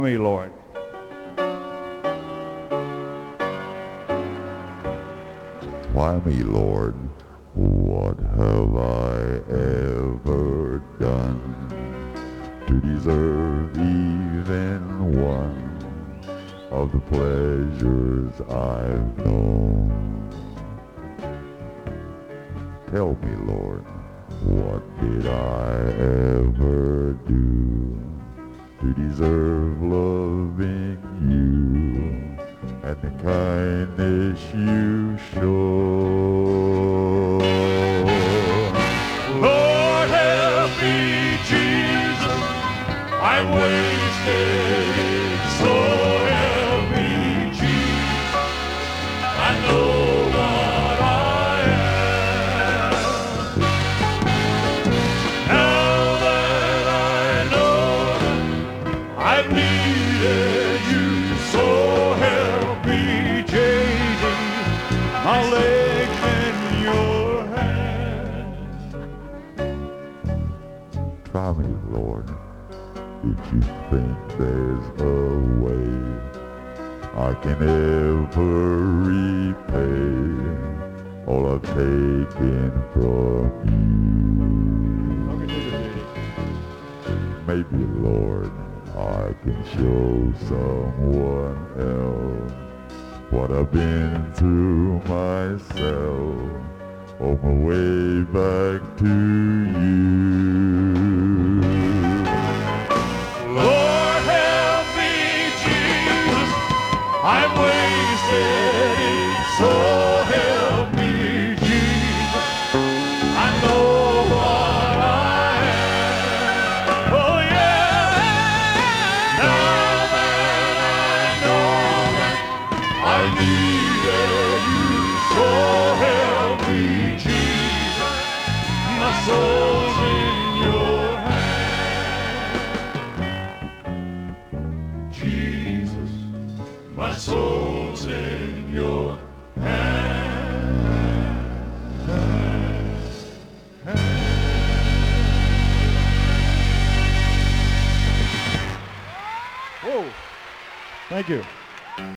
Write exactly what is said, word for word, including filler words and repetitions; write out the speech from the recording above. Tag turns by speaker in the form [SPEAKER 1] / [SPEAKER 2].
[SPEAKER 1] me, Lord.
[SPEAKER 2] Why me, Lord? What have I ever done to deserve even one of the pleasures I've known? Tell me, Lord, what did I ever do to deserve loving you and the kindness you show?
[SPEAKER 3] Lord, help me, Jesus, I'm wasted it, so help me, Jesus, I know what I am. Now that I know I've needed you, so help me, Jesus, my legs in your
[SPEAKER 2] Try me, Lord, if you think there's a way I can ever repay all I've taken from you. Maybe, Lord, I can show someone else what I've been through myself on my way back to you.
[SPEAKER 3] Lord, help me, Jesus, I'm wasted it, so help me, Jesus, I know what I am. Oh yeah, now that I know that I needed you, so help me, Jesus, my soul's in your hands. Jesus, my soul's in your hands.
[SPEAKER 1] Whoa. Thank you.